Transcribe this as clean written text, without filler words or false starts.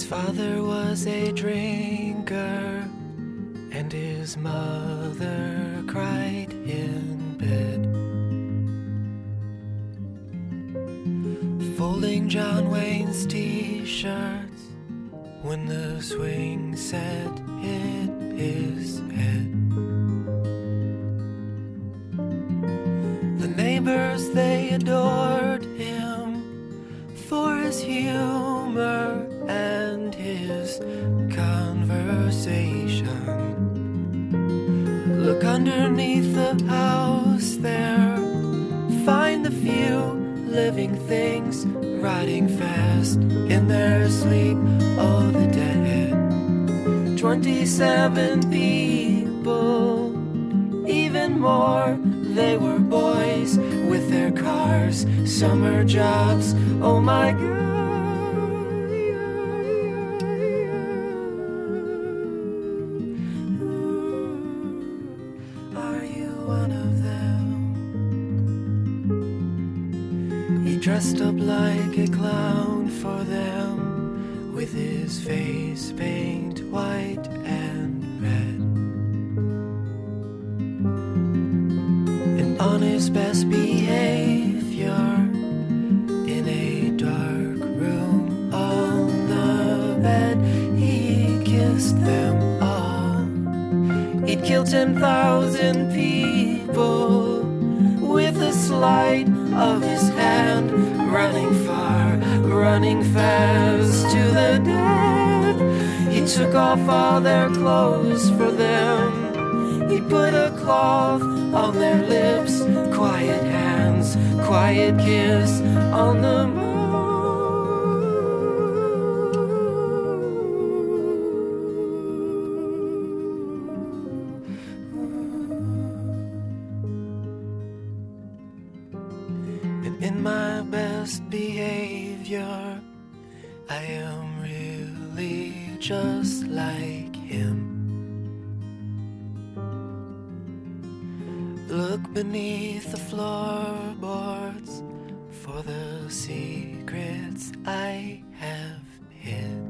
His father was a drinker, and his mother cried in bed. Folding John Wayne's t-shirts when the swing set hit his head. The neighbors, they adored him for his humor and his conversation. Look underneath the house there, find the few living things riding fast in their sleep. Oh, the dead. 27 people, even more. They were boys with their cars, summer jobs. Oh my God. Are you one of them? He dressed up like a clown for them, with his face paint white and red. And on his best behavior, in a dark room on the bed, he kissed them all. He'd killed 10,000 people with a sleight of his hand, running far, running fast to the dead. He took off all their clothes for them. He put a cloth on their lips, quiet hands, quiet kiss on the moon. And in my best behavior, I am really just like him. Look beneath the floorboards for the secrets I have hid.